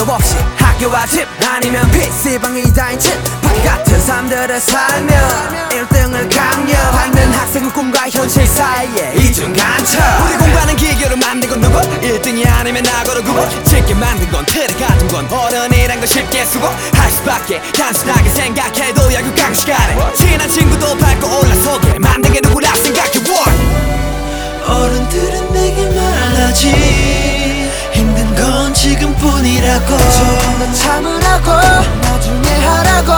수도 없이 학교와 집 아니면 PC방이다인 집 바퀴 같은 삶들을 살며 1등을 강요하는 학생의 꿈과 현실 사이에 이중간첩. 우리 공부하는 기교를 만든 건 누구? 1등이 아니면 나고로 구분. 쉽게 만든 건 틀에 가둔 건 어른이란 걸 쉽게 수고할 수밖에. 단순하게 생각해도 약육강 시간에 친한 친구도 밟고 올라서게 만든 게 누구라 생각해. 어른들은 내게 말하지 힘든 건 지금뿐이라고. 조금 더 참으라고 나중에 하라고.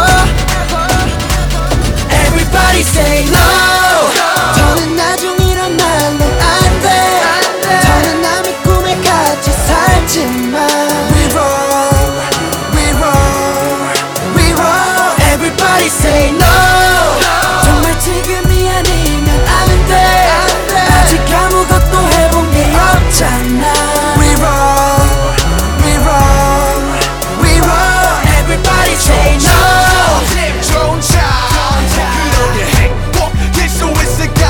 Everybody say no. 더는 나중이란 말로 안 돼. 더는 남의 꿈에 갇혀 살지만 We roll, we roll, we roll. Everybody say no. 정말 지금이 아니면 안 돼. 아직 아무것도 해본 게 없잖아. We roll, we roll, we roll. Everybody say no. 기분 좋은 차 그러게 행복할 수 있을까.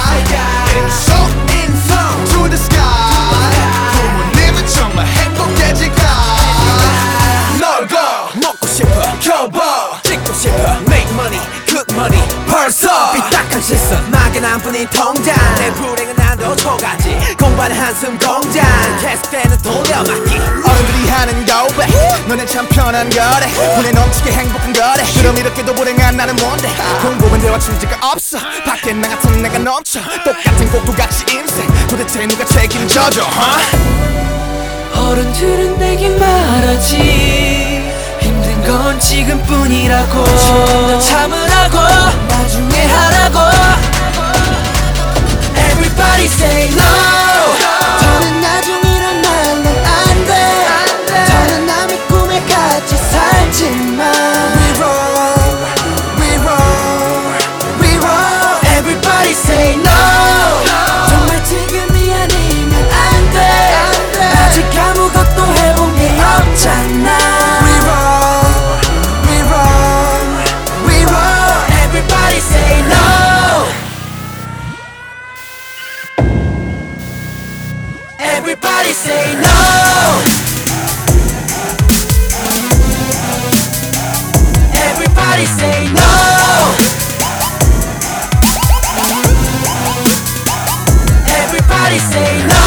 인성 to the sky. 부모님은 정말 행복해질까. 놀고 먹고 싶어 겨워 찍고 싶어 make money good money 벌써 삐딱한 시선 막연한 뿐인 통장. 내 불행은 난도 초가지 공부하는 한숨 공장. 계속되는 돌려막기 어른들이 하는 고백 너네 참 편한 거래. 분에 넘치게 행복한 거래. 그럼 이렇게도 불행한 나는 뭔데. 공부만 대화 취지가 없어. 밖에 나 같은 내가 넘쳐. 똑같은 꼭두같이 인생 도대체 누가 책임져줘 어른들은 내게 말하지 힘든 건 지금뿐이라고. 조금 더 참으라고 나중에 하라고. Everybody say no. 더는 나중이란 말로 안 돼. 더는 남의 꿈에 갇혀 살지만 We roll, we roll, we roll. Everybody say no. 정말 지금이 아니면 안 돼. 아직 아무것도 해본 게 없잖아. We roll, we roll, we roll. Everybody say no. Everybody say no. Everybody say no. Everybody say no.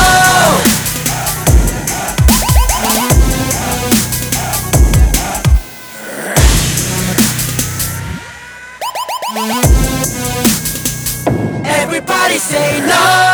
Everybody say no.